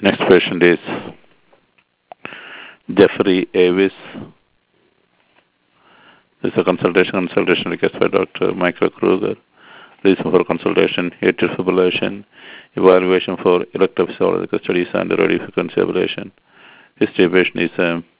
Next patient is Jeffrey Avis. This is a consultation request by Dr. Michael Kruger. Reason for consultation, atrial fibrillation, evaluation for electrophysiological studies and radiofrequency ablation. History patient is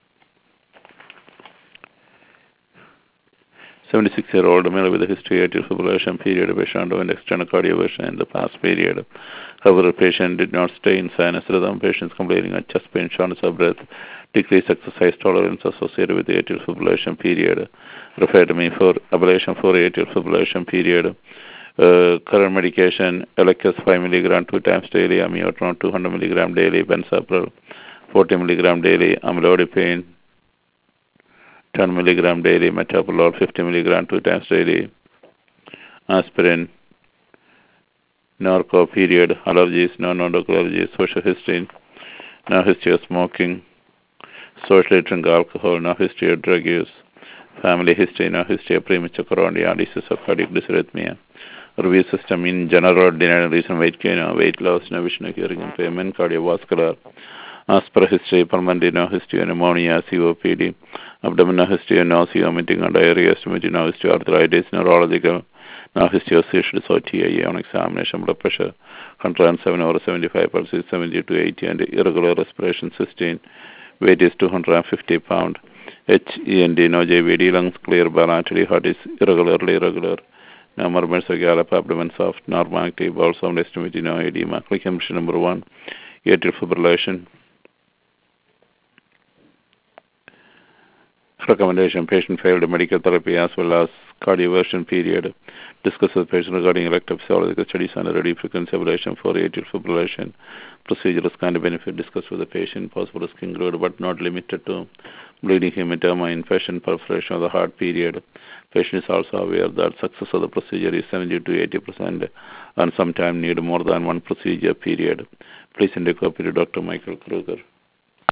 76-year-old male with a history of atrial fibrillation period. Patient underwent external cardioversion in the past period. However, patient did not stay in sinus rhythm. Patient is complaining of chest pain, shortness of breath, decreased exercise tolerance associated with the atrial fibrillation period. Referred to me for ablation for atrial fibrillation period. Current medication, Eliquis 5 mg 2 times daily, amiodarone 200 mg daily, benzapril 40 mg daily, amlodipine 10 mg daily, metoprolol 50 mg 2 times daily, aspirin, narco period, allergies, non-endocrine allergies, social history, no history of smoking, socially drink alcohol, no history of drug use, family history, no history of premature coronary disease or cardiac dysrhythmia. Review system in general, denied reason weight gain, weight loss, no vision, hearing impairment, cardiovascular, as per history, pulmonary, no history of pneumonia, COPD, abdominal history of nausea, vomiting, and diarrhea, estimated no history of arthritis, neurological, no history of seizures or TIA on examination, blood pressure, 107 over 75 pulse 70 to 80, and irregular respiration 16, weight is 250 pound, HEND, no JVD, lungs clear, bilaterally, heart is irregular. No murmurs of gallop, abdomen soft, normal active, bowel sound estimated, no edema. Click emission number 1, atrial fibrillation. Recommendation, patient failed medical therapy as well as cardioversion period. Discuss with patient regarding electrophysiological studies and radiofrequency ablation for atrial fibrillation. Procedure kind of benefit. Discuss with the patient. Possible risk include but not limited to bleeding, hematoma, infection, perforation of the heart period. Patient is also aware that success of the procedure is 70 to 80% and sometimes need more than one procedure period. Please send a copy to Dr. Michael Kruger.